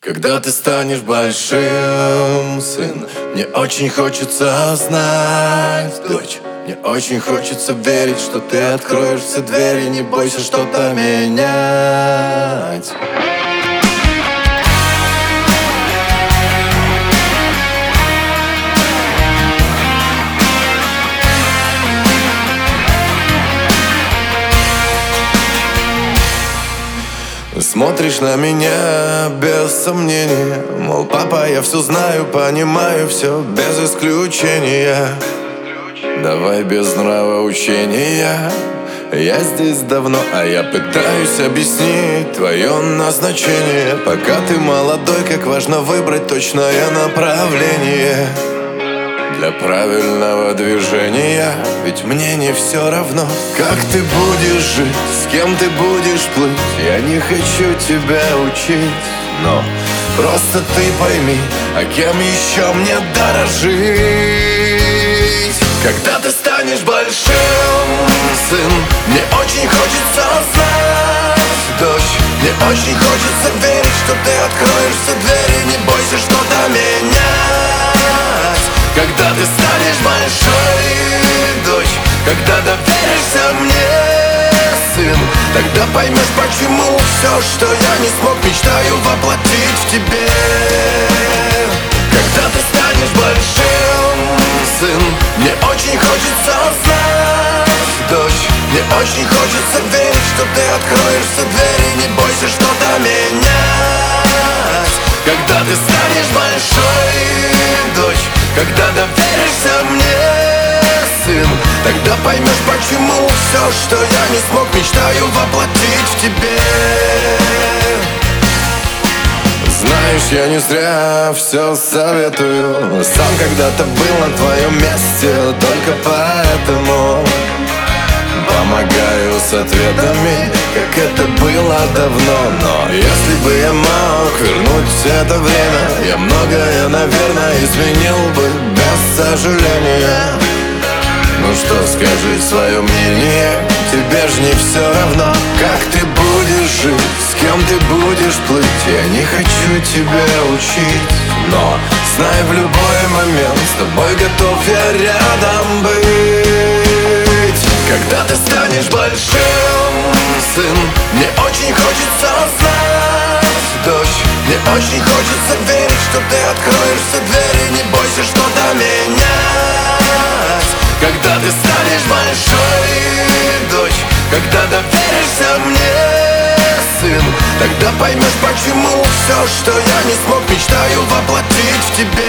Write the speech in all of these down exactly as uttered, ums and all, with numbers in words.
Когда ты станешь большим, сын, мне очень хочется знать, дочь. Мне очень хочется верить, что ты откроешь все двери, не бойся что-то менять. Смотришь на меня без сомнения, мол, папа, я все знаю, понимаю все без исключения. Давай без нравоучения. Я здесь давно, а я пытаюсь объяснить твое назначение. Пока ты молодой, как важно выбрать точное направление для правильного движения. Ведь мне не все равно, как ты будешь жить, с кем ты будешь плыть. Я не хочу тебя учить, но просто ты пойми, а кем еще мне дорожить. Когда ты станешь большим, сын, мне очень хочется знать, дочь. Мне очень хочется верить, что ты откроешь все двери, не бойся что-то менять. Когда ты станешь большой, дочь, когда доверишься мне, сын, тогда поймешь, почему все, что я не смог, мечтаю воплотить в тебе. Когда ты станешь большим, сын, мне очень хочется знать, дочь. Мне очень хочется верить, что ты откроешь все двери, не бойся что-то менять. Когда ты станешь большой, дочь, когда доверишься мне, сын, тогда поймешь, почему все, что я не смог, мечтаю воплотить в тебе. Знаешь, я не зря все советую. Сам когда-то был на твоем месте, только поэтому помогаю с ответами, как это было давно. Но если бы я мог вернуть это время, я многое, наверное, изменил бы без сожаления. Ну что, скажи свое мнение, тебе ж не все равно, как ты будешь жить, с кем ты будешь плыть. Я не хочу тебя учить, но знай, в любой момент с тобой готов я рядом быть. Когда ты станешь большим, сын, мне очень хочется знать, дочь. Мне очень хочется верить, что ты откроешь все двери, не бойся что-то менять. Когда ты станешь большой, дочь, когда доверишься мне, сын, тогда поймешь, почему все, что я не смог, мечтаю воплотить в тебе.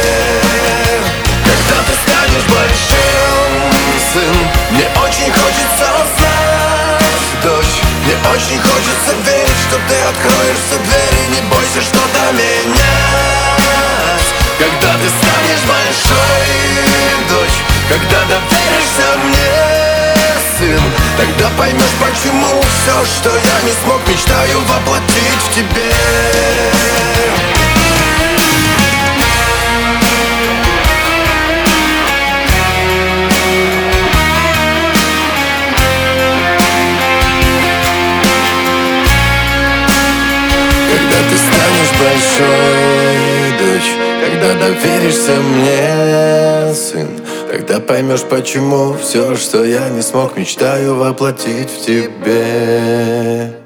Когда ты станешь большим, сын, мне очень хочется знать, дочь. Мне очень хочется верить, что ты откроешь все двери, не бойся что-то менять. Когда ты станешь большой, дочь, когда доверишься мне, сын, тогда поймешь, почему все, что я не смог, мечтаю воплотить в тебе. Когда ты станешь большой, дочь, когда доверишься мне, сын, тогда поймешь, почему все, что я не смог, мечтаю воплотить в тебе.